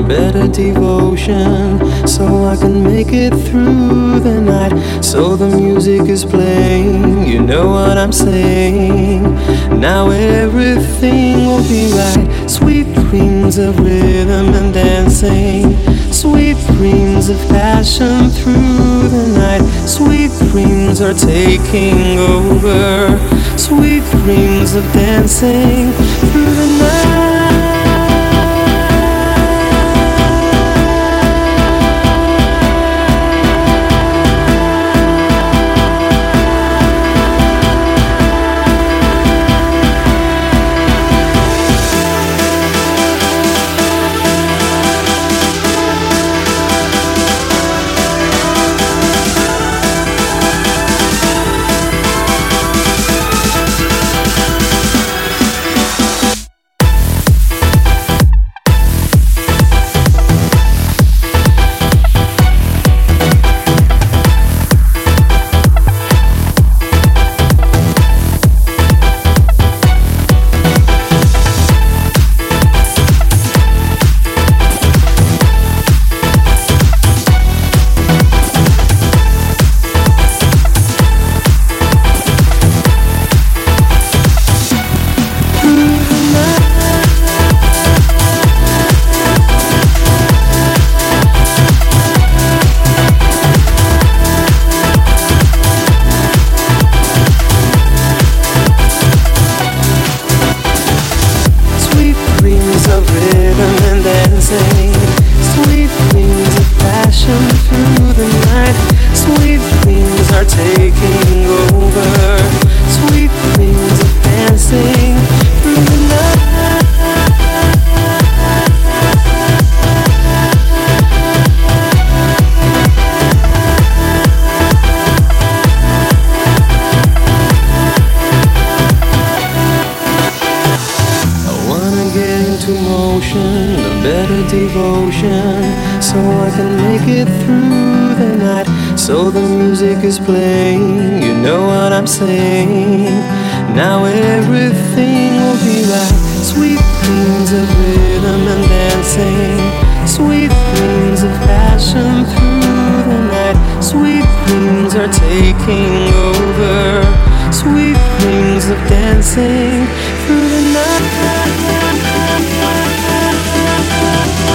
better devotion, so I can make it through the night. So the music is playing, you know what I'm saying. Now everything will be right. Sweet dreams of rhythm and dancing, sweet dreams of passion through the night. Sweet dreams are taking over, sweet dreams of dancing through the night. Sweet dreams of passion through the night. Sweet dreams are taking over, sweet dreams of dancing through the night. Motion, a better devotion, so I can make it through the night. So the music is playing, you know what I'm saying. Now everything will be right. Sweet dreams of rhythm and dancing, sweet dreams of passion through the night. Sweet dreams are taking over, sweet dreams of dancing through the night.